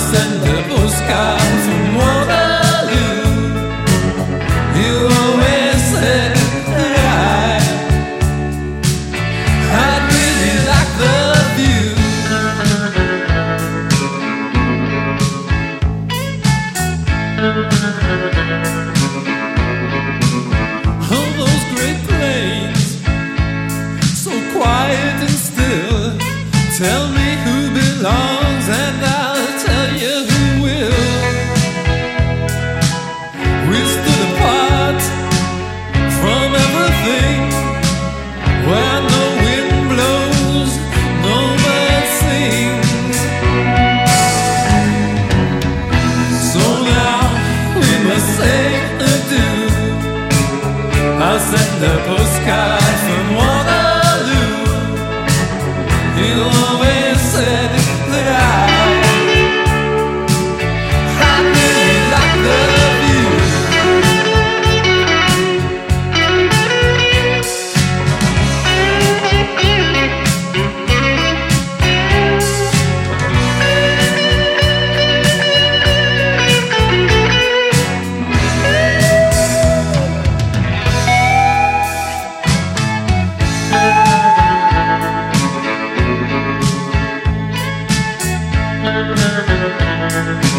send a postcard from Waterloo. You always said that I'd really like the view. All those great plains, so quiet and still. Tell me who belongs and I'll tell you who will. We stood apart from everything, where no wind blows, no bird sings. So now we must say adieu. I'll send a postcard from Waterloo. You always said that I really like the view. Thank you.